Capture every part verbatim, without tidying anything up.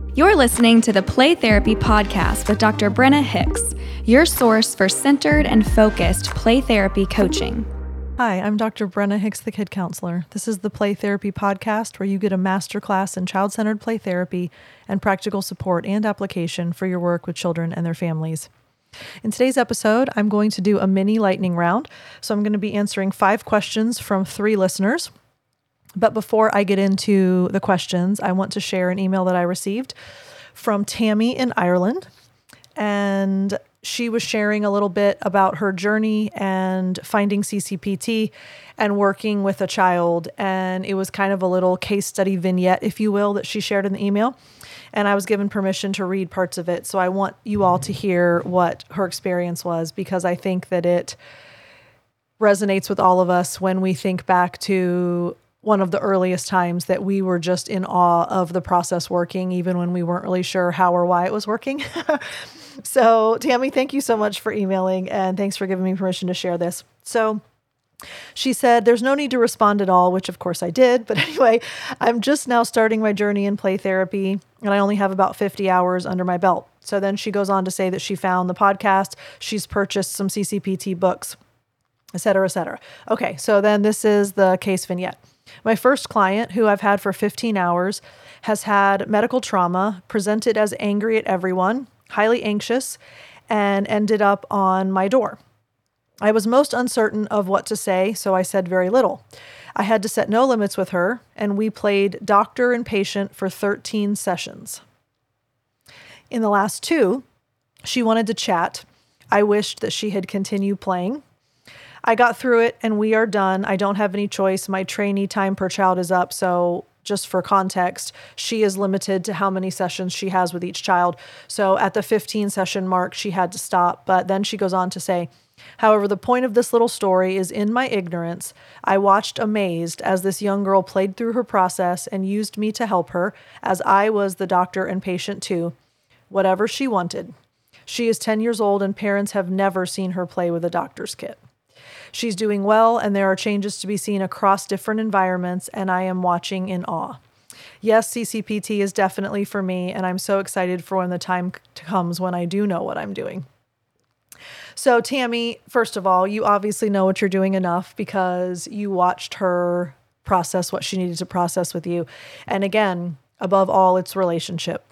You're listening to the Play Therapy Podcast with Doctor Brenna Hicks, your source for centered and focused play therapy coaching. Hi, I'm Doctor Brenna Hicks, the Kid Counselor. This is the Play Therapy Podcast, where you get a masterclass in child-centered play therapy and practical support and application for your work with children and their families. In today's episode, I'm going to do a mini lightning round. So I'm going to be answering five questions from three listeners. But before I get into the questions, I want to share an email that I received from Tammy in Ireland. And she was sharing a little bit about her journey and finding C C P T and working with a child. And it was kind of a little case study vignette, if you will, that she shared in the email. And I was given permission to read parts of it. So I want you all to hear what her experience was, because I think that it resonates with all of us when we think back to one of the earliest times that we were just in awe of the process working, even when we weren't really sure how or why it was working. So Tammy, thank you so much for emailing, and thanks for giving me permission to share this. So she said, there's no need to respond at all, which of course I did. But anyway, I'm just now starting my journey in play therapy, and I only have about fifty hours under my belt. So then she goes on to say that she found the podcast, she's purchased some C C P T books, et cetera, et cetera. Okay, so then this is the case vignette. My first client, who I've had for fifteen hours, has had medical trauma, presented as angry at everyone, highly anxious, and ended up on my door. I was most uncertain of what to say, so I said very little. I had to set no limits with her, and we played doctor and patient for thirteen sessions. In the last two, she wanted to chat. I wished that she had continued playing. I got through it, and we are done. I don't have any choice. My trainee time per child is up, so just for context, she is limited to how many sessions she has with each child. So at the fifteen session mark, she had to stop. But then she goes on to say, however, the point of this little story is, in my ignorance, I watched amazed as this young girl played through her process and used me to help her, as I was the doctor and patient too, whatever she wanted. She is ten years old, and parents have never seen her play with a doctor's kit. She's doing well, and there are changes to be seen across different environments, and I am watching in awe. Yes, C C P T is definitely for me, and I'm so excited for when the time comes when I do know what I'm doing. So Tammy, first of all, you obviously know what you're doing enough, because you watched her process what she needed to process with you. And again, above all, it's relationship.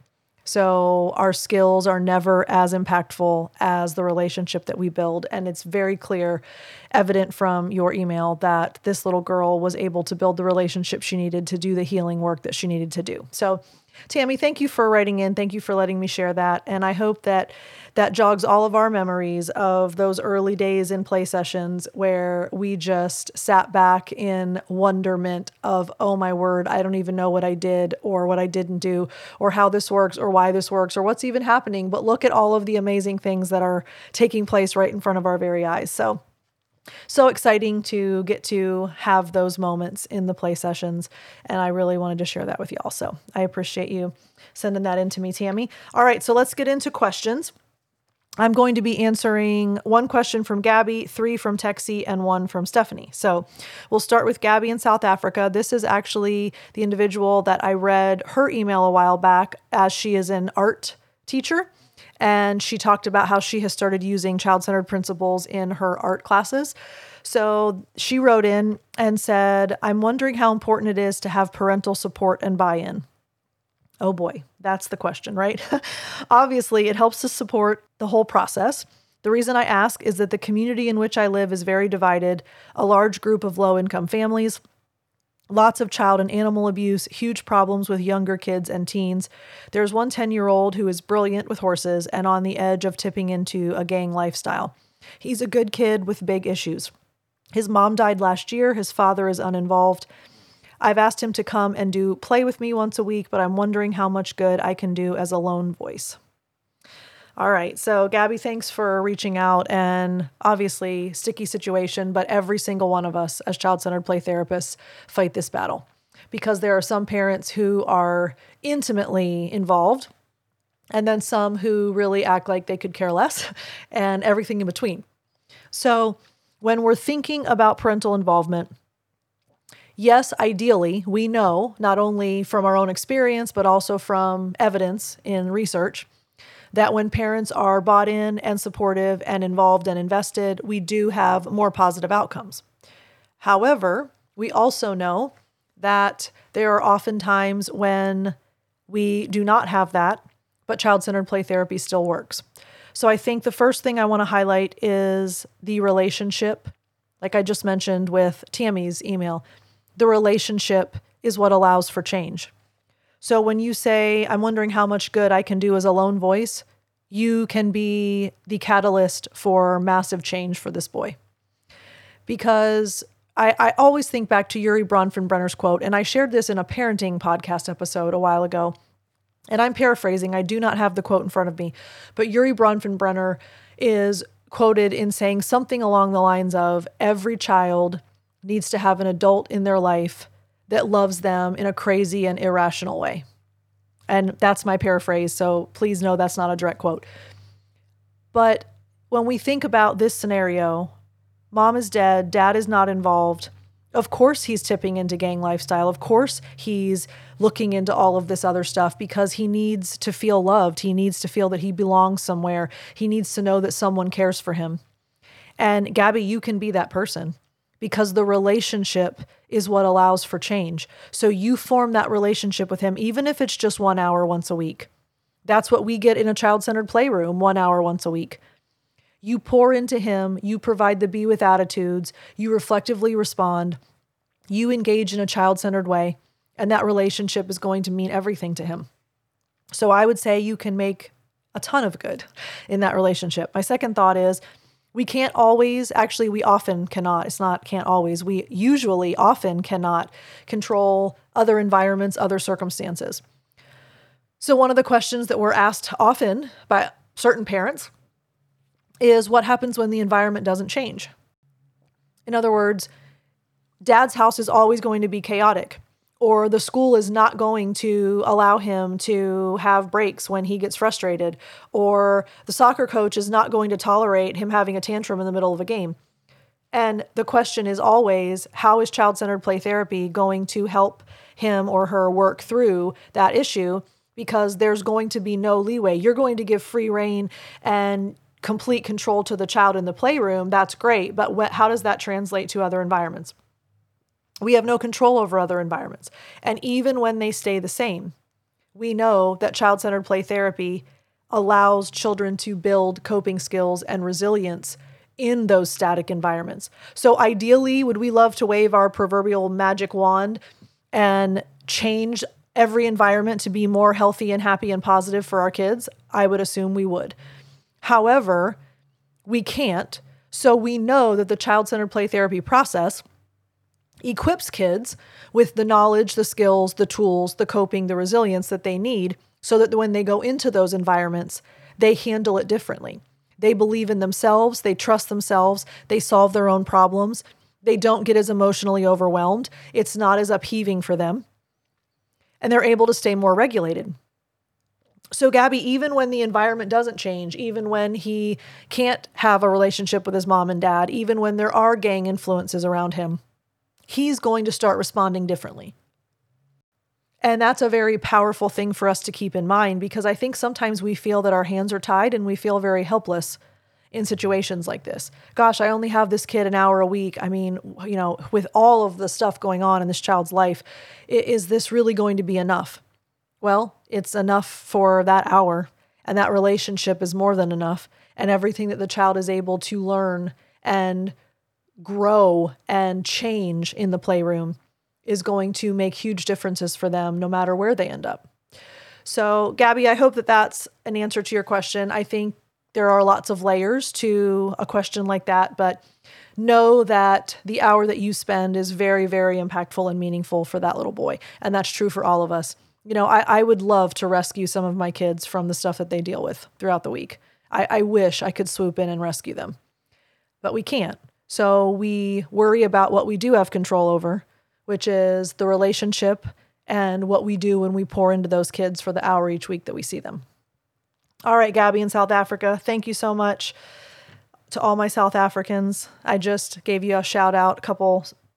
So our skills are never as impactful as the relationship that we build. And it's very clear, evident from your email, that this little girl was able to build the relationship she needed to do the healing work that she needed to do. So Tammy, thank you for writing in. Thank you for letting me share that. And I hope that that jogs all of our memories of those early days in play sessions where we just sat back in wonderment of, oh my word, I don't even know what I did or what I didn't do or how this works or why this works or what's even happening. But look at all of the amazing things that are taking place right in front of our very eyes. So So exciting to get to have those moments in the play sessions. And I really wanted to share that with y'all. So I appreciate you sending that in to me, Tammy. All right, so let's get into questions. I'm going to be answering one question from Gabby, three from Texie, and one from Stephanie. So we'll start with Gabby in South Africa. This is actually the individual that I read her email a while back, as she is an art teacher. And she talked about how she has started using child-centered principles in her art classes. So she wrote in and said, I'm wondering how important it is to have parental support and buy-in. Oh boy, that's the question, right? Obviously, it helps to support the whole process. The reason I ask is that the community in which I live is very divided, a large group of low-income families, lots of child and animal abuse, huge problems with younger kids and teens. There's one ten-year-old who is brilliant with horses and on the edge of tipping into a gang lifestyle. He's a good kid with big issues. His mom died last year. His father is uninvolved. I've asked him to come and do play with me once a week, but I'm wondering how much good I can do as a lone voice. All right. So Gabby, thanks for reaching out, and obviously sticky situation, but every single one of us as child-centered play therapists fight this battle, because there are some parents who are intimately involved and then some who really act like they could care less and everything in between. So when we're thinking about parental involvement, Yes, ideally, we know, not only from our own experience, but also from evidence in research, that when parents are bought in and supportive and involved and invested, we do have more positive outcomes. However, we also know that there are often times when we do not have that, but child-centered play therapy still works. So I think the first thing I want to highlight is the relationship. Like I just mentioned with Tammy's email, the relationship is what allows for change. So when you say, I'm wondering how much good I can do as a lone voice, you can be the catalyst for massive change for this boy. Because I, I always think back to Urie Bronfenbrenner's quote, and I shared this in a parenting podcast episode a while ago. And I'm paraphrasing, I do not have the quote in front of me, but Urie Bronfenbrenner is quoted in saying something along the lines of, every child needs to have an adult in their life that loves them in a crazy and irrational way. And that's my paraphrase, so please know that's not a direct quote. But when we think about this scenario, mom is dead, dad is not involved. Of course he's tipping into gang lifestyle. Of course he's looking into all of this other stuff because he needs to feel loved. He needs to feel that he belongs somewhere. He needs to know that someone cares for him. And Gabby, you can be that person because the relationship is what allows for change. So you form that relationship with him, even if it's just one hour once a week. That's what we get in a child-centered playroom, one hour once a week. You pour into him, you provide the be with attitudes, you reflectively respond, you engage in a child-centered way, and that relationship is going to mean everything to him. So I would say you can make a ton of good in that relationship. My second thought is, we can't always, actually we often cannot, it's not can't always, we usually often cannot control other environments, other circumstances. So one of the questions that we're asked often by certain parents is what happens when the environment doesn't change? In other words, dad's house is always going to be chaotic, or the school is not going to allow him to have breaks when he gets frustrated, or the soccer coach is not going to tolerate him having a tantrum in the middle of a game. And the question is always, how is child-centered play therapy going to help him or her work through that issue? Because there's going to be no leeway. You're going to give free rein and complete control to the child in the playroom. That's great. But what, how does that translate to other environments? We have no control over other environments. And even when they stay the same, we know that child-centered play therapy allows children to build coping skills and resilience in those static environments. So ideally, would we love to wave our proverbial magic wand and change every environment to be more healthy and happy and positive for our kids? I would assume we would. However, we can't. So we know that the child-centered play therapy process equips kids with the knowledge, the skills, the tools, the coping, the resilience that they need so that when they go into those environments, they handle it differently. They believe in themselves, they trust themselves, they solve their own problems, they don't get as emotionally overwhelmed, it's not as upheaving for them, and they're able to stay more regulated. So Gabby, even when the environment doesn't change, even when he can't have a relationship with his mom and dad, even when there are gang influences around him, he's going to start responding differently. And that's a very powerful thing for us to keep in mind because I think sometimes we feel that our hands are tied and we feel very helpless in situations like this. Gosh, I only have this kid an hour a week. I mean, you know, with all of the stuff going on in this child's life, is this really going to be enough? Well, it's enough for that hour, and that relationship is more than enough, and everything that the child is able to learn and grow and change in the playroom is going to make huge differences for them no matter where they end up. So, Gabby, I hope that that's an answer to your question. I think there are lots of layers to a question like that, but know that the hour that you spend is very, very impactful and meaningful for that little boy, and that's true for all of us. You know, I, I would love to rescue some of my kids from the stuff that they deal with throughout the week. I, I wish I could swoop in and rescue them, but we can't. So we worry about what we do have control over, which is the relationship and what we do when we pour into those kids for the hour each week that we see them. All right, Gabby in South Africa, thank you so much to all my South Africans. I just gave you a shout out a couple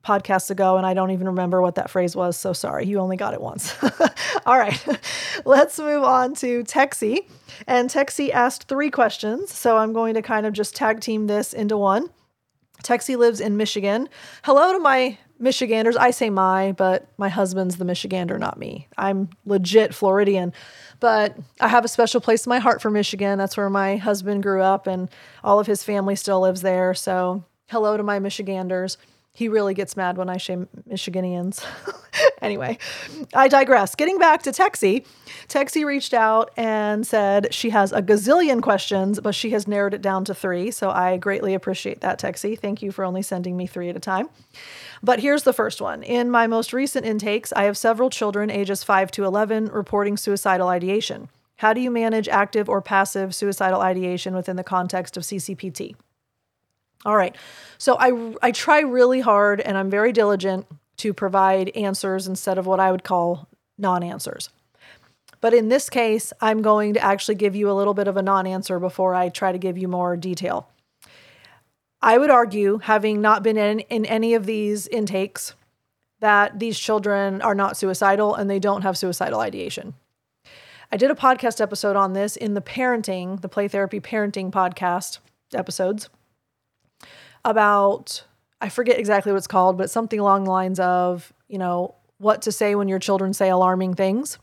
podcasts ago, and I don't even remember what that phrase was. So sorry, you only got it once. All right, let's move on to Texie. And Texie asked three questions. So I'm going to kind of just tag team this into one. Texie lives in Michigan. Hello to my Michiganders. I say my, but my husband's the Michigander, not me. I'm legit Floridian, but I have a special place in my heart for Michigan. That's where my husband grew up, and all of his family still lives there. So hello to my Michiganders. He really gets mad when I say Michiganians. Anyway, I digress. Getting back to Texie, Texie reached out and said she has a gazillion questions, but she has narrowed it down to three. So I greatly appreciate that, Texie. Thank you for only sending me three at a time. But here's the first one. In my most recent intakes, I have several children ages five to eleven reporting suicidal ideation. How do you manage active or passive suicidal ideation within the context of C C P T? All right. So I, I try really hard, and I'm very diligent to provide answers instead of what I would call non-answers. But in this case, I'm going to actually give you a little bit of a non-answer before I try to give you more detail. I would argue, having not been in, in any of these intakes, that these children are not suicidal and they don't have suicidal ideation. I did a podcast episode on this in the parenting, the Play Therapy Parenting podcast episodes, about, I forget exactly what it's called, but something along the lines of, you know, what to say when your children say alarming things,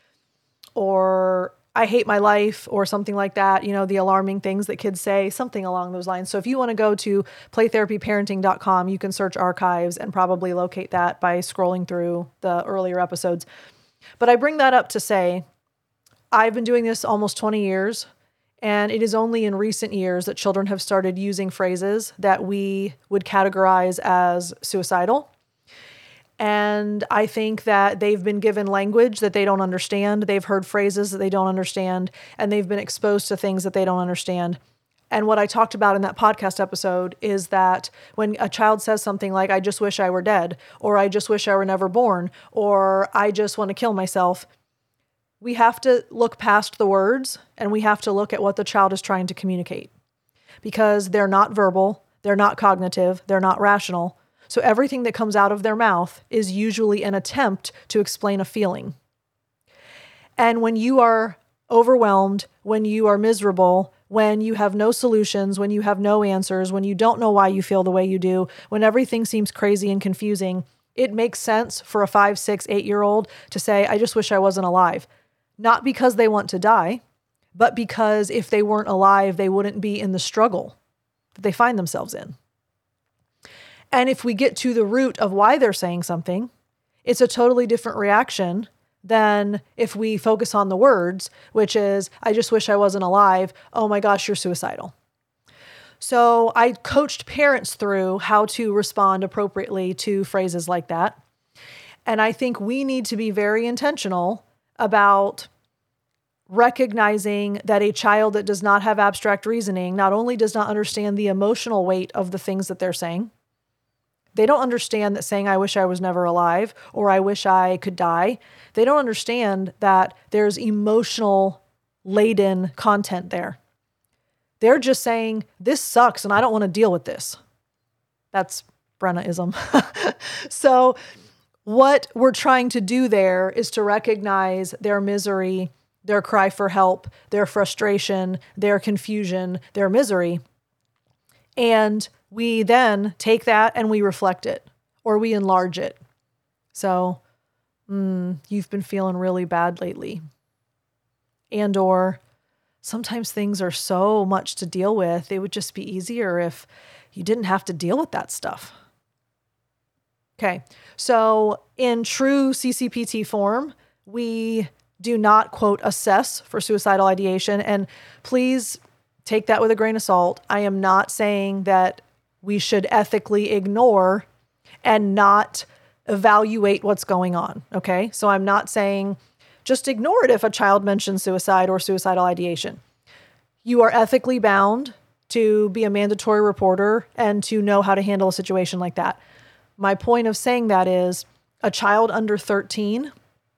or I hate my life, or something like that, you know, the alarming things that kids say, something along those lines. So if you want to go to play therapy parenting dot com, you can search archives and probably locate that by scrolling through the earlier episodes. But I bring that up to say, I've been doing this almost twenty years. And it is only in recent years that children have started using phrases that we would categorize as suicidal. And I think that they've been given language that they don't understand. They've heard phrases that they don't understand, and they've been exposed to things that they don't understand. And what I talked about in that podcast episode is that when a child says something like, I just wish I were dead, or I just wish I were never born, or I just want to kill myself, we have to look past the words and we have to look at what the child is trying to communicate, because they're not verbal, they're not cognitive, they're not rational. So everything that comes out of their mouth is usually an attempt to explain a feeling. And when you are overwhelmed, when you are miserable, when you have no solutions, when you have no answers, when you don't know why you feel the way you do, when everything seems crazy and confusing, it makes sense for a five, six, eight-year-old to say, I just wish I wasn't alive. Not because they want to die, but because if they weren't alive, they wouldn't be in the struggle that they find themselves in. And if we get to the root of why they're saying something, it's a totally different reaction than if we focus on the words, which is, I just wish I wasn't alive. Oh my gosh, you're suicidal. So I coached parents through how to respond appropriately to phrases like that. And I think we need to be very intentional about recognizing that a child that does not have abstract reasoning not only does not understand the emotional weight of the things that they're saying, they don't understand that saying, I wish I was never alive, or I wish I could die. They don't understand that there's emotional laden content there. They're just saying, this sucks and I don't want to deal with this. That's Brenna-ism. So what we're trying to do there is to recognize their misery, their cry for help, their frustration, their confusion, their misery. And we then take that and we reflect it, or we enlarge it. So, mm, you've been feeling really bad lately. And or sometimes things are so much to deal with, it would just be easier if you didn't have to deal with that stuff. Okay, so in true C C P T form, we do not, quote, assess for suicidal ideation. And please take that with a grain of salt. I am not saying that we should ethically ignore and not evaluate what's going on, okay? So I'm not saying just ignore it if a child mentions suicide or suicidal ideation. You are ethically bound to be a mandatory reporter and to know how to handle a situation like that. My point of saying that is a child under thirteen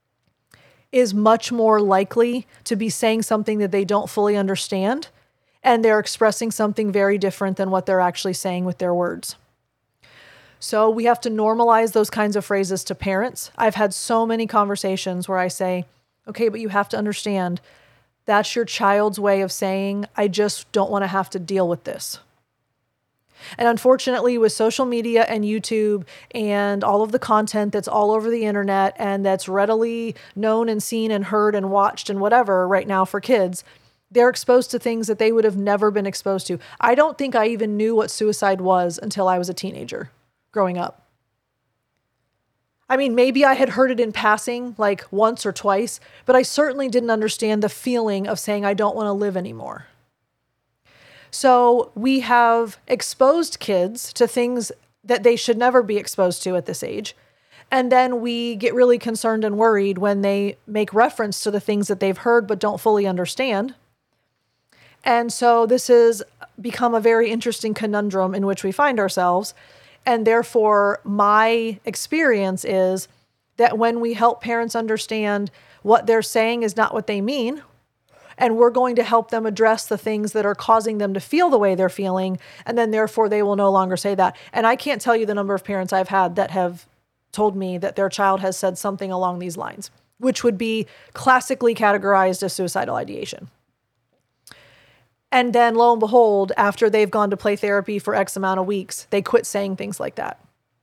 is much more likely to be saying something that they don't fully understand, and they're expressing something very different than what they're actually saying with their words. So we have to normalize those kinds of phrases to parents. I've had so many conversations where I say, okay, but you have to understand that's your child's way of saying, I just don't want to have to deal with this. And unfortunately, with social media and YouTube and all of the content that's all over the internet and that's readily known and seen and heard and watched and whatever right now for kids, they're exposed to things that they would have never been exposed to. I don't think I even knew what suicide was until I was a teenager growing up. I mean, maybe I had heard it in passing, like once or twice, but I certainly didn't understand the feeling of saying, I don't want to live anymore. So we have exposed kids to things that they should never be exposed to at this age. And then we get really concerned and worried when they make reference to the things that they've heard but don't fully understand. And so this has become a very interesting conundrum in which we find ourselves. And therefore, my experience is that when we help parents understand what they're saying is not what they mean, and we're going to help them address the things that are causing them to feel the way they're feeling, and then therefore they will no longer say that. And I can't tell you the number of parents I've had that have told me that their child has said something along these lines, which would be classically categorized as suicidal ideation. And then lo and behold, after they've gone to play therapy for X amount of weeks, they quit saying things like that.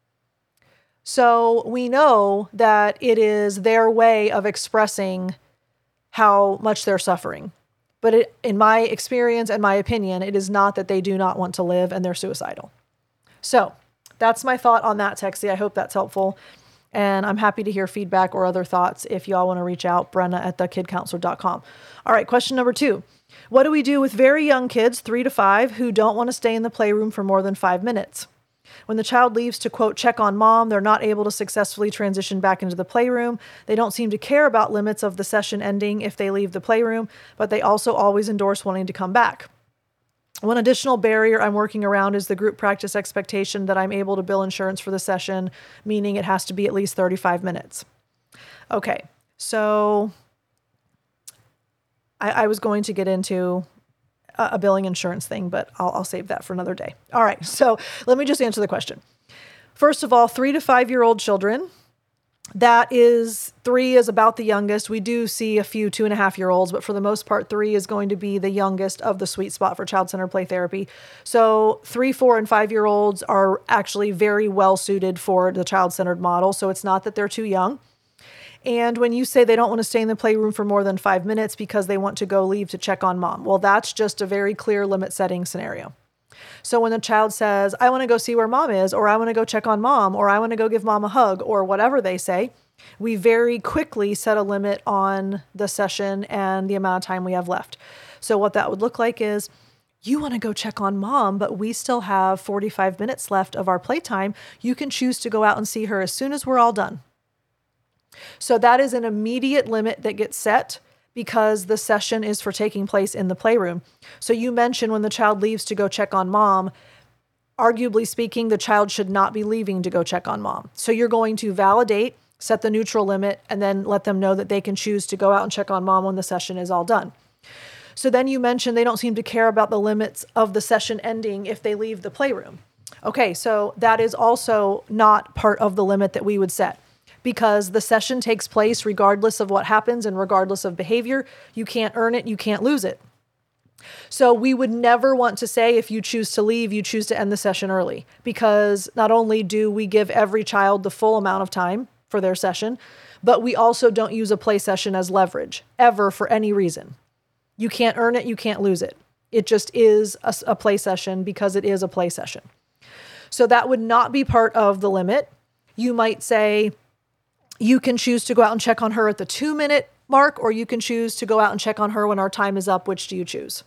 So we know that it is their way of expressing how much they're suffering. But it, in my experience and my opinion, it is not that they do not want to live and they're suicidal. So that's my thought on that, Texie. I hope that's helpful. And I'm happy to hear feedback or other thoughts if y'all want to reach out, Brenna at the kid counselor dot com. All right, question number two. What do we do with very young kids, three to five, who don't want to stay in the playroom for more than five minutes? When the child leaves to, quote, check on mom, they're not able to successfully transition back into the playroom. They don't seem to care about limits of the session ending if they leave the playroom, but they also always endorse wanting to come back. One additional barrier I'm working around is the group practice expectation that I'm able to bill insurance for the session, meaning it has to be at least thirty-five minutes. Okay, so I, I was going to get into a, a billing insurance thing, but I'll, I'll save that for another day. All right, so let me just answer the question. First of all, three to five-year-old children, that is, three is about the youngest. We do see a few two and a half year olds, but for the most part, three is going to be the youngest of the sweet spot for child-centered play therapy. So three, four, and five-year-olds are actually very well suited for the child-centered model. So it's not that they're too young. And when you say they don't want to stay in the playroom for more than five minutes because they want to go leave to check on mom, well, that's just a very clear limit setting scenario. So when the child says, I want to go see where mom is, or I want to go check on mom, or I want to go give mom a hug, or whatever they say, we very quickly set a limit on the session and the amount of time we have left. So what that would look like is, you want to go check on mom, but we still have forty-five minutes left of our playtime. You can choose to go out and see her as soon as we're all done. So that is an immediate limit that gets set because the session is for taking place in the playroom. So you mentioned when the child leaves to go check on mom, arguably speaking, the child should not be leaving to go check on mom. So you're going to validate, set the neutral limit, and then let them know that they can choose to go out and check on mom when the session is all done. So then you mentioned they don't seem to care about the limits of the session ending if they leave the playroom. Okay, so that is also not part of the limit that we would set, because the session takes place regardless of what happens and regardless of behavior. You can't earn it, you can't lose it. So we would never want to say if you choose to leave, you choose to end the session early, because not only do we give every child the full amount of time for their session, but we also don't use a play session as leverage, ever, for any reason. You can't earn it, you can't lose it. It just is a, a play session because it is a play session. So that would not be part of the limit. You might say, you can choose to go out and check on her at the two minute mark, or you can choose to go out and check on her when our time is up. Which do you choose?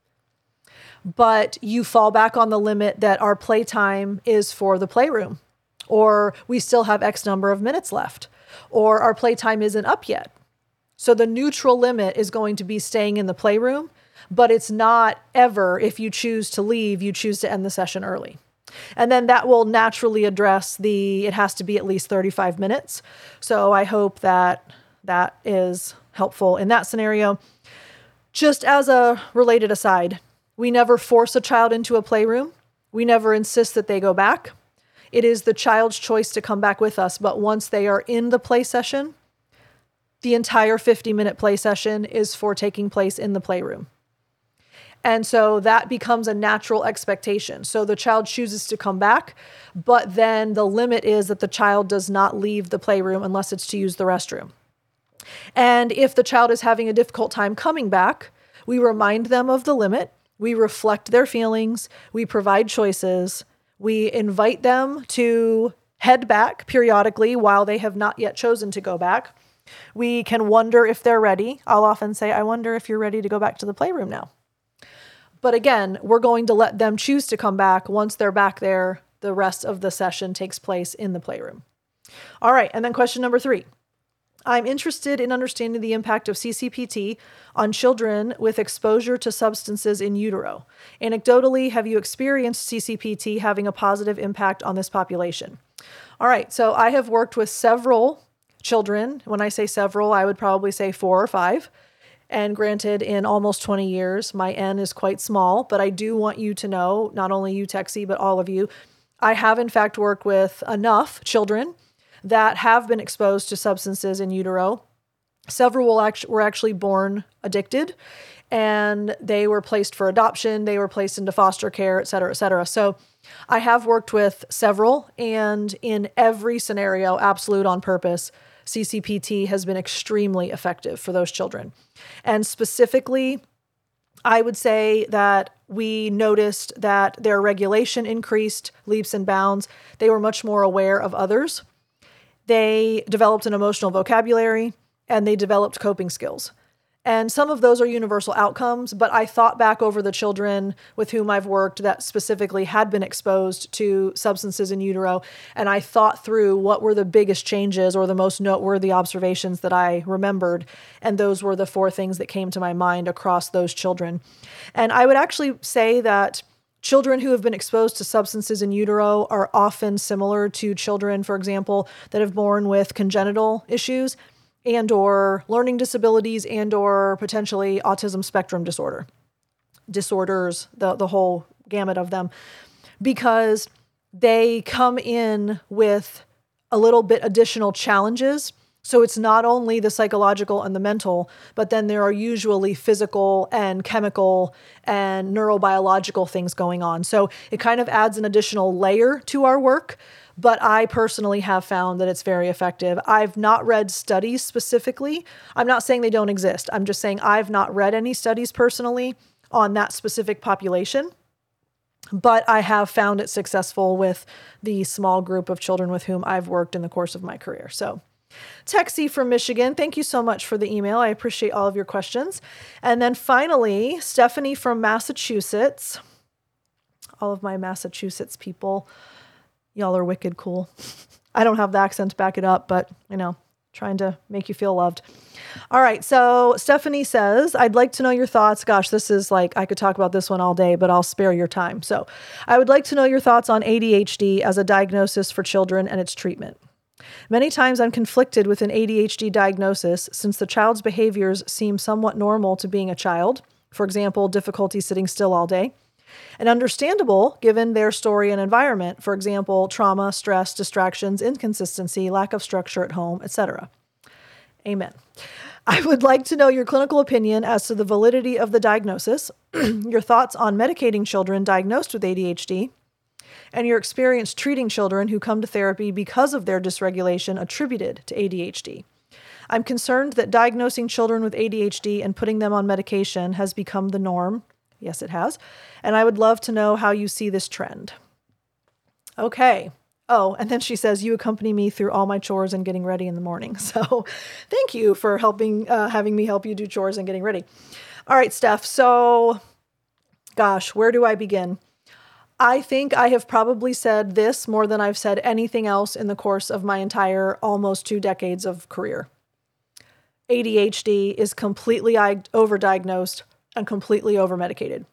But you fall back on the limit that our playtime is for the playroom, or we still have X number of minutes left, or our playtime isn't up yet. So the neutral limit is going to be staying in the playroom, but it's not ever, if you choose to leave, you choose to end the session early. And then that will naturally address the, it has to be at least thirty-five minutes. So I hope that that is helpful in that scenario. Just as a related aside, we never force a child into a playroom. We never insist that they go back. it is the child's choice to come back with us. But once they are in the play session, the entire fifty minute play session is for taking place in the playroom. And so that becomes a natural expectation. So the child chooses to come back, but then the limit is that the child does not leave the playroom unless it's to use the restroom. And if the child is having a difficult time coming back, we remind them of the limit, we reflect their feelings, we provide choices, we invite them to head back periodically while they have not yet chosen to go back. We can wonder if they're ready. I'll often say, I wonder if you're ready to go back to the playroom now. But again, we're going to let them choose to come back. Once they're back there, the rest of the session takes place in the playroom. All right, and then question number three. I'm interested in understanding the impact of C C P T on children with exposure to substances in utero. Anecdotally, have you experienced C C P T having a positive impact on this population? All right, so I have worked with several children. When I say several, I would probably say four or five. And granted, in almost twenty years, my N is quite small, but I do want you to know, not only you, Texie, but all of you, I have in fact worked with enough children that have been exposed to substances in utero. Several will act- were actually born addicted, and they were placed for adoption, they were placed into foster care, et cetera, et cetera. So I have worked with several, and in every scenario, absolute on purpose, C C P T has been extremely effective for those children. And specifically, I would say that we noticed that their regulation increased leaps and bounds. They were much more aware of others. They developed an emotional vocabulary, and they developed coping skills. And some of those are universal outcomes, but I thought back over the children with whom I've worked that specifically had been exposed to substances in utero, and I thought through what were the biggest changes or the most noteworthy observations that I remembered, and those were the four things that came to my mind across those children. And I would actually say that children who have been exposed to substances in utero are often similar to children, for example, that have born with congenital issues and or learning disabilities and or potentially autism spectrum disorder, disorders, the, the whole gamut of them, because they come in with a little bit additional challenges. So it's not only the psychological and the mental, but then there are usually physical and chemical and neurobiological things going on. So it kind of adds an additional layer to our work. But I personally have found that it's very effective. I've not read studies specifically. I'm not saying they don't exist. I'm just saying I've not read any studies personally on that specific population. But I have found it successful with the small group of children with whom I've worked in the course of my career. So Texie from Michigan, thank you so much for the email. I appreciate all of your questions. And then finally, Stephanie from Massachusetts. All of my Massachusetts people, y'all are wicked cool. I don't have the accent to back it up, but, you know, trying to make you feel loved. All right. So Stephanie says, I'd like to know your thoughts. Gosh, this is like, I could talk about this one all day, but I'll spare your time. So I would like to know your thoughts on A D H D as a diagnosis for children and its treatment. Many times I'm conflicted with an A D H D diagnosis since the child's behaviors seem somewhat normal to being a child. For example, difficulty sitting still all day. And understandable given their story and environment, for example, trauma, stress, distractions, inconsistency, lack of structure at home, et cetera. Amen. I would like to know your clinical opinion as to the validity of the diagnosis, your thoughts on medicating children diagnosed with A D H D, and your experience treating children who come to therapy because of their dysregulation attributed to A D H D. I'm concerned that diagnosing children with A D H D and putting them on medication has become the norm. Yes, it has. And I would love to know how you see this trend. Okay. Oh, and then she says, you accompany me through all my chores and getting ready in the morning. So thank you for helping, uh, having me help you do chores and getting ready. All right, Steph. So gosh, where do I begin? I think I have probably said this more than I've said anything else in the course of my entire almost two decades of career. A D H D is completely overdiagnosed and completely overmedicated.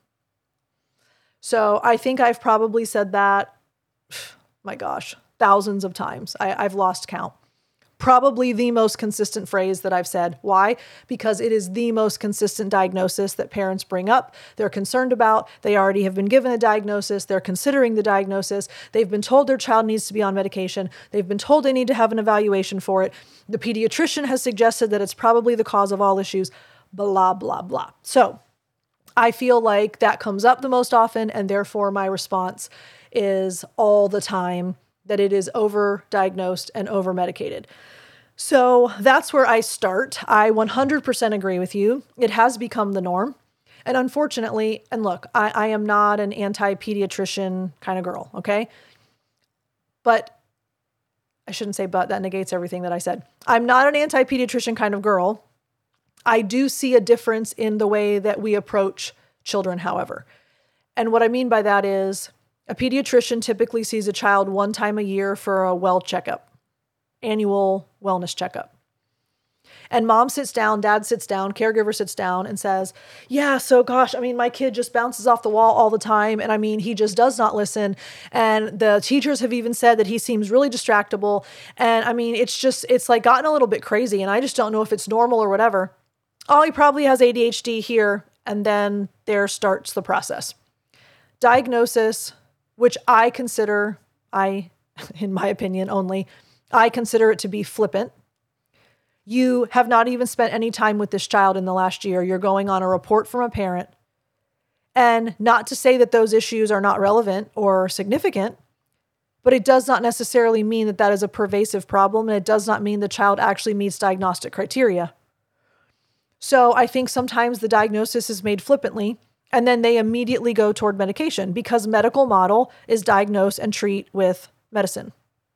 So I think I've probably said that, my gosh, thousands of times. I, I've lost count. Probably the most consistent phrase that I've said. Why? Because it is the most consistent diagnosis that parents bring up. They're concerned about. They already have been given a diagnosis. They're considering the diagnosis. They've been told their child needs to be on medication. They've been told they need to have an evaluation for it. The pediatrician has suggested that it's probably the cause of all issues, blah, blah, blah. So I feel like that comes up the most often, and therefore my response is all the time that it is over-diagnosed and over-medicated. So that's where I start. I one hundred percent agree with you. It has become the norm. And unfortunately, and look, I, I am not an anti-pediatrician kind of girl, okay? But I shouldn't say but, that negates everything that I said. I'm not an anti-pediatrician kind of girl. I do see a difference in the way that we approach children, however. And what I mean by that is a pediatrician typically sees a child one time a year for a well checkup, annual wellness checkup. And mom sits down, dad sits down, caregiver sits down and says, yeah, so gosh, I mean, my kid just bounces off the wall all the time. And I mean, he just does not listen. And the teachers have even said that he seems really distractible. And I mean, it's just, it's like gotten a little bit crazy. And I just don't know if it's normal or whatever. Oh, he probably has A D H D here. And then there starts the process. Diagnosis, which I consider, I, in my opinion only, I consider it to be flippant. You have not even spent any time with this child in the last year. You're going on a report from a parent. And not to say that those issues are not relevant or significant, but it does not necessarily mean that that is a pervasive problem. And it does not mean the child actually meets diagnostic criteria. So I think sometimes the diagnosis is made flippantly, and then they immediately go toward medication because medical model is diagnose and treat with medicine.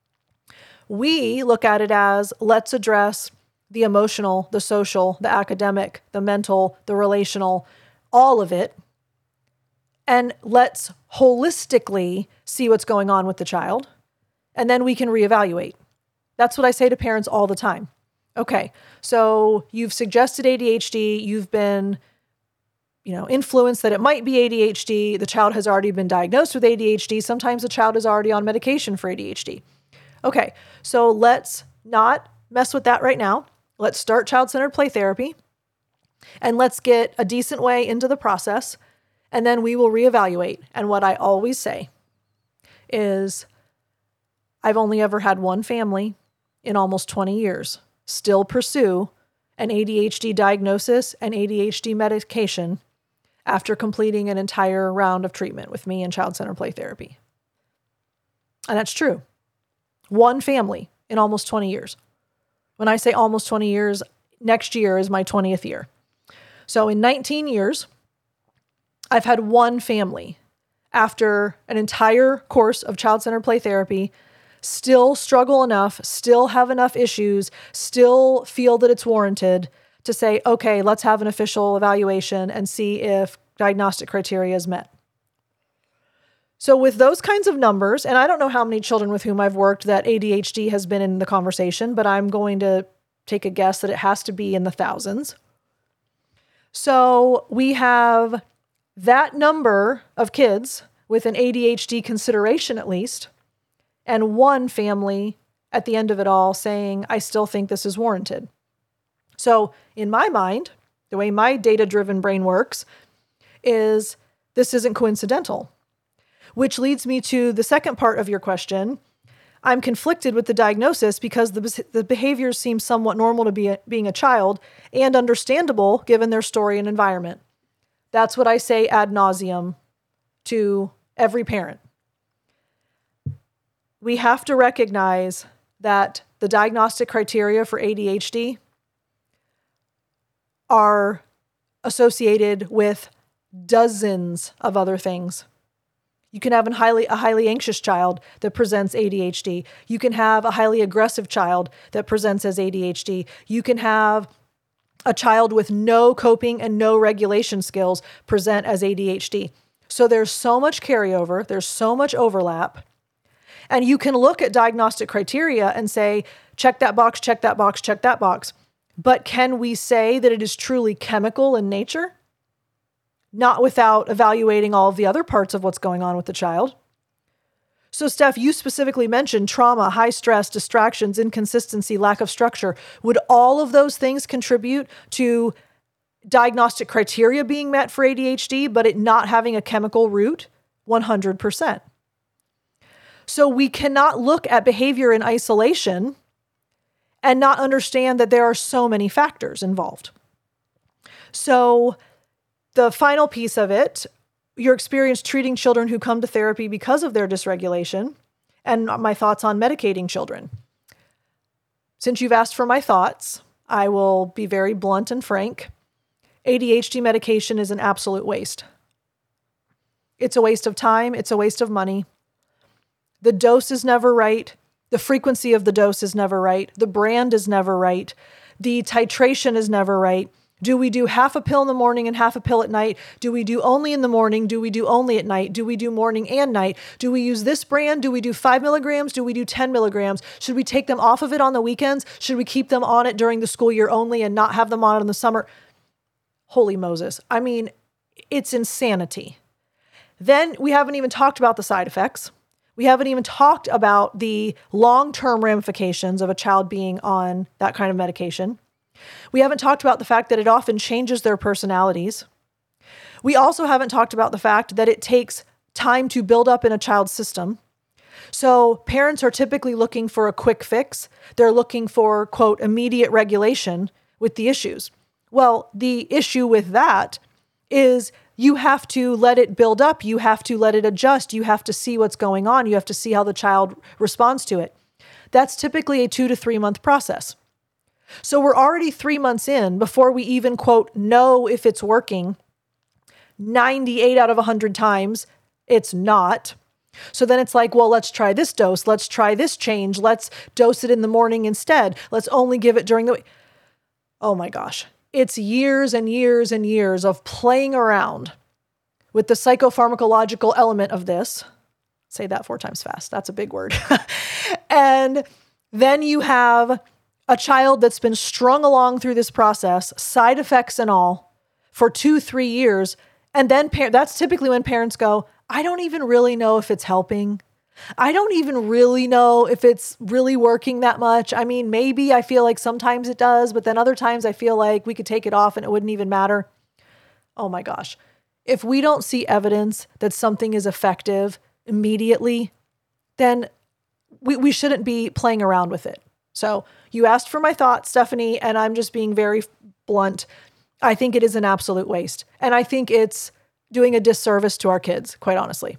We look at it as let's address the emotional, the social, the academic, the mental, the relational, all of it. And let's holistically see what's going on with the child. And then we can reevaluate. That's what I say to parents all the time. Okay, so you've suggested A D H D, you've been you know, influence that it might be A D H D. The child has already been diagnosed with A D H D. Sometimes the child is already on medication for A D H D. Okay, so let's not mess with that right now. Let's start child-centered play therapy, and let's get a decent way into the process, and then we will reevaluate. And what I always say is I've only ever had one family in almost twenty years still pursue an A D H D diagnosis and A D H D medication after completing an entire round of treatment with me in child-centered play therapy. And that's true. One family in almost twenty years. When I say almost twenty years, next year is my twentieth year. So in nineteen years, I've had one family after an entire course of child-centered play therapy still struggle enough, still have enough issues, still feel that it's warranted to say, okay, let's have an official evaluation and see if diagnostic criteria is met. So with those kinds of numbers, and I don't know how many children with whom I've worked that A D H D has been in the conversation, but I'm going to take a guess that it has to be in the thousands. So we have that number of kids with an A D H D consideration at least, and one family at the end of it all saying, I still think this is warranted. So in my mind, the way my data-driven brain works is this isn't coincidental, which leads me to the second part of your question. I'm conflicted with the diagnosis because the, the behaviors seem somewhat normal to be a, being a child and understandable given their story and environment. That's what I say ad nauseum to every parent. We have to recognize that the diagnostic criteria for A D H D are associated with dozens of other things. You can have a highly, a highly anxious child that presents A D H D. You can have a highly aggressive child that presents as A D H D. You can have a child with no coping and no regulation skills present as A D H D. So there's so much carryover. There's so much overlap. And you can look at diagnostic criteria and say, check that box, check that box, check that box. But can we say that it is truly chemical in nature? Not without evaluating all of the other parts of what's going on with the child. So, Steph, you specifically mentioned trauma, high stress, distractions, inconsistency, lack of structure. Would all of those things contribute to diagnostic criteria being met for A D H D, but it not having a chemical root? one hundred percent. So we cannot look at behavior in isolation and not understand that there are so many factors involved. So the final piece of it, your experience treating children who come to therapy because of their dysregulation, and my thoughts on medicating children. Since you've asked for my thoughts, I will be very blunt and frank. A D H D medication is an absolute waste. It's a waste of time. It's a waste of money. The dose is never right. The frequency of the dose is never right. The brand is never right. The titration is never right. Do we do half a pill in the morning and half a pill at night? Do we do only in the morning? Do we do only at night? Do we do morning and night? Do we use this brand? Do we do five milligrams? Do we do ten milligrams? Should we take them off of it on the weekends? Should we keep them on it during the school year only and not have them on it in the summer? Holy Moses. I mean, it's insanity. Then we haven't even talked about the side effects. We haven't even talked about the long-term ramifications of a child being on that kind of medication. We haven't talked about the fact that it often changes their personalities. We also haven't talked about the fact that it takes time to build up in a child's system. So parents are typically looking for a quick fix. They're looking for, quote, immediate regulation with the issues. Well, the issue with that is you have to let it build up. You have to let it adjust. You have to see what's going on. You have to see how the child responds to it. That's typically a two to three month process. So we're already three months in before we even, quote, know if it's working. ninety-eight out of one hundred times, it's not. So then it's like, well, let's try this dose. Let's try this change. Let's dose it in the morning instead. Let's only give it during the week. Oh my gosh. It's years and years and years of playing around with the psychopharmacological element of this. Say that four times fast. That's a big word. And then you have a child that's been strung along through this process, side effects and all, for two, three years. And then par- that's typically when parents go, I don't even really know if it's helping. I don't even really know if it's really working that much. I mean, maybe I feel like sometimes it does, but then other times I feel like we could take it off and it wouldn't even matter. Oh my gosh. If we don't see evidence that something is effective immediately, then we, we shouldn't be playing around with it. So you asked for my thoughts, Stephanie, and I'm just being very blunt. I think it is an absolute waste. And I think it's doing a disservice to our kids, quite honestly.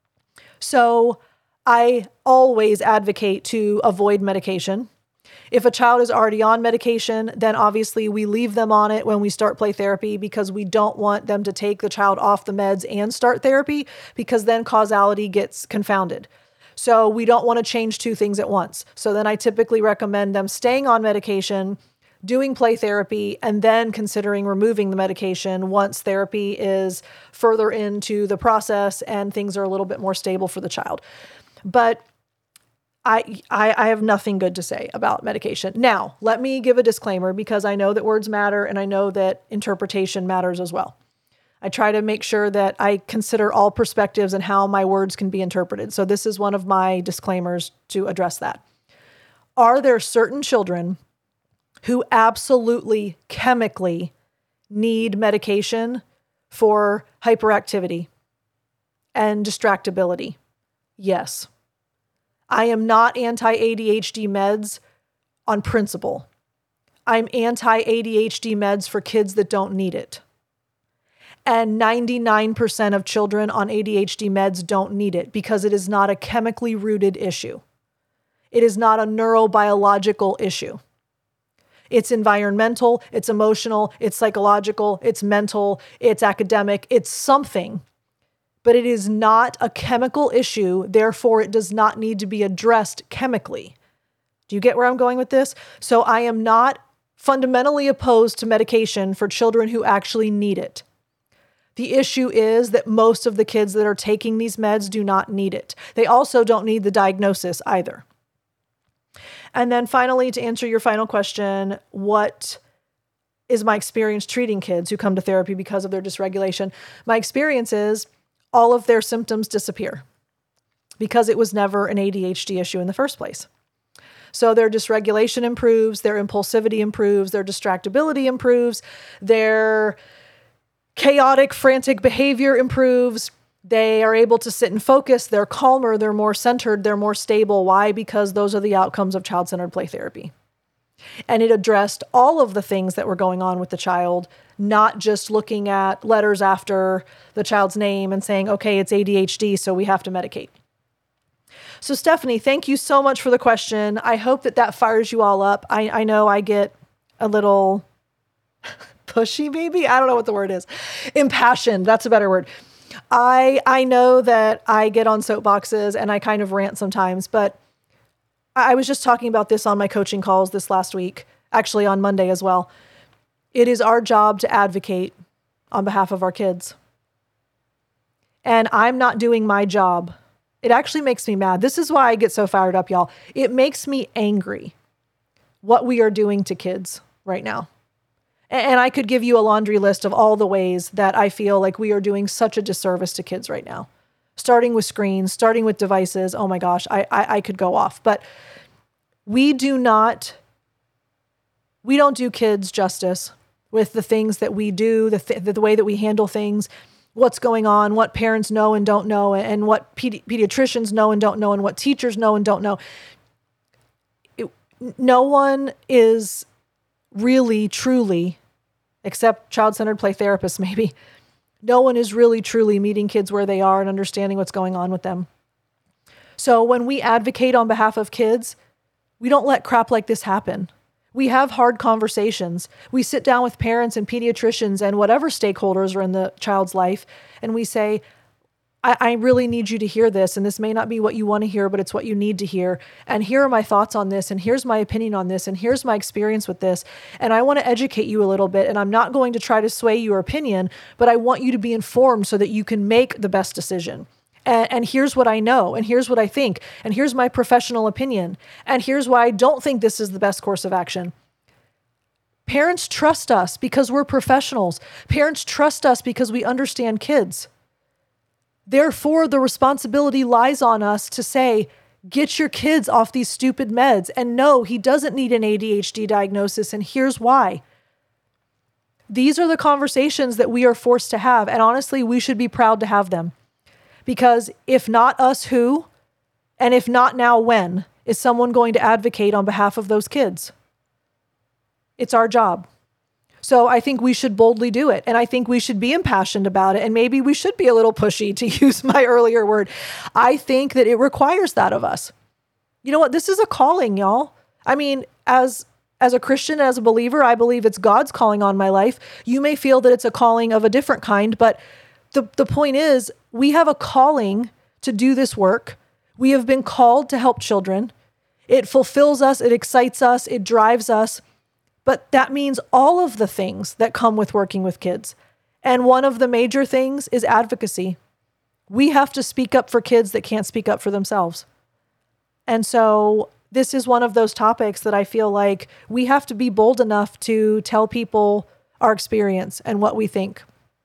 So I always advocate to avoid medication. If a child is already on medication, then obviously we leave them on it when we start play therapy because we don't want them to take the child off the meds and start therapy because then causality gets confounded. So we don't want to change two things at once. So then I typically recommend them staying on medication, doing play therapy, and then considering removing the medication once therapy is further into the process and things are a little bit more stable for the child. But I, I I have nothing good to say about medication. Now, let me give a disclaimer because I know that words matter and I know that interpretation matters as well. I try to make sure that I consider all perspectives and how my words can be interpreted. So this is one of my disclaimers to address that. Are there certain children who absolutely chemically need medication for hyperactivity and distractibility? Yes. I am not anti-A D H D meds on principle. I'm anti-A D H D meds for kids that don't need it. And ninety-nine percent of children on A D H D meds don't need it because it is not a chemically rooted issue. It is not a neurobiological issue. It's environmental, it's emotional, it's psychological, it's mental, it's academic, it's something. But it is not a chemical issue, therefore it does not need to be addressed chemically. Do you get where I'm going with this? So I am not fundamentally opposed to medication for children who actually need it. The issue is that most of the kids that are taking these meds do not need it. They also don't need the diagnosis either. And then finally, to answer your final question, what is my experience treating kids who come to therapy because of their dysregulation? My experience is all of their symptoms disappear. because it was never an A D H D issue in the first place. So their dysregulation improves, their impulsivity improves, their distractibility improves, their chaotic, frantic behavior improves. They are able to sit and focus. They're calmer. They're more centered. They're more stable. Why? Because those are the outcomes of child-centered play therapy. And it addressed all of the things that were going on with the child, not just looking at letters after the child's name and saying, okay, it's A D H D, so we have to medicate. So Stephanie, thank you so much for the question. I hope that that fires you all up. I, I know I get a little pushy, maybe? I don't know what the word is. Impassioned. That's a better word. I I know that I get on soapboxes and I kind of rant sometimes, but I was just talking about this on my coaching calls this last week, actually on Monday as well. It is our job to advocate on behalf of our kids. And I'm not doing my job. It actually makes me mad. This is why I get so fired up, y'all. It makes me angry what we are doing to kids right now. And I could give you a laundry list of all the ways that I feel like we are doing such a disservice to kids right now. Starting with screens, starting with devices. Oh my gosh, I, I, I could go off. But we do not, we don't do kids justice with the things that we do, the, th- the way that we handle things, what's going on, what parents know and don't know, and what pedi- pediatricians know and don't know, and what teachers know and don't know. It, no one is really, truly, except child-centered play therapists maybe, no one is really, truly meeting kids where they are and understanding what's going on with them. So when we advocate on behalf of kids, we don't let crap like this happen. We have hard conversations. We sit down with parents and pediatricians and whatever stakeholders are in the child's life, and we say, I, I really need you to hear this, and this may not be what you want to hear, but it's what you need to hear. And here are my thoughts on this, and here's my opinion on this, and here's my experience with this. And I want to educate you a little bit, and I'm not going to try to sway your opinion, but I want you to be informed so that you can make the best decision. And, and here's what I know, and here's what I think, and here's my professional opinion, and here's why I don't think this is the best course of action. Parents trust us because we're professionals. Parents trust us because we understand kids. Therefore, the responsibility lies on us to say, get your kids off these stupid meds. And no, he doesn't need an A D H D diagnosis, and here's why. These are the conversations that we are forced to have, and honestly, we should be proud to have them. Because if not us, who? And if not now, when is someone going to advocate on behalf of those kids? It's our job. So I think we should boldly do it. And I think we should be impassioned about it. And maybe we should be a little pushy, to use my earlier word. I think that it requires that of us. You know what? This is a calling, y'all. I mean, as as a Christian, as a believer, I believe it's God's calling on my life. You may feel that it's a calling of a different kind, but the, the point is, we have a calling to do this work. We have been called to help children. It fulfills us, it excites us, it drives us. But that means all of the things that come with working with kids. And one of the major things is advocacy. We have to speak up for kids that can't speak up for themselves. And so this is one of those topics that I feel like we have to be bold enough to tell people our experience and what we think.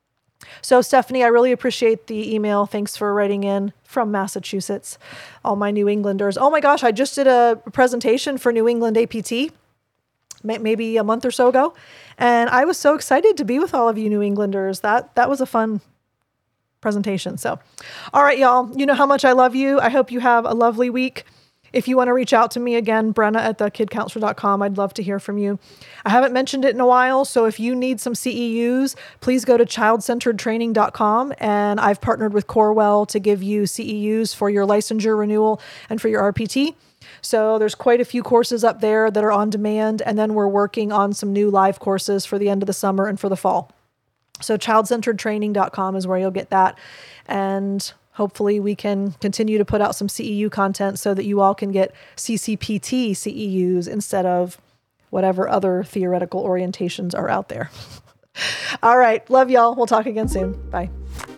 So Stephanie, I really appreciate the email. Thanks for writing in from Massachusetts. All my New Englanders. Oh my gosh, I just did a presentation for New England A P T. Maybe a month or so ago. And I was so excited to be with all of you New Englanders. That that was a fun presentation. So, all right, y'all, you know how much I love you. I hope you have a lovely week. If you want to reach out to me again, Brenna at the kid counselor dot com. I'd love to hear from you. I haven't mentioned it in a while. So if you need some C E Us, please go to child centered training dot com. And I've partnered with Corewell to give you C E Us for your licensure renewal and for your R P T. So there's quite a few courses up there that are on demand. And then we're working on some new live courses for the end of the summer and for the fall. So child centered training dot com is where you'll get that. And hopefully we can continue to put out some C E U content so that you all can get C C P T C E Us instead of whatever other theoretical orientations are out there. All right. Love y'all. We'll talk again soon. Bye.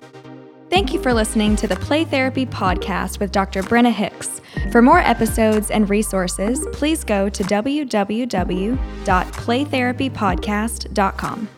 Thank you for listening to the Play Therapy Podcast with Doctor Brenna Hicks. For more episodes and resources, please go to w w w dot play therapy podcast dot com.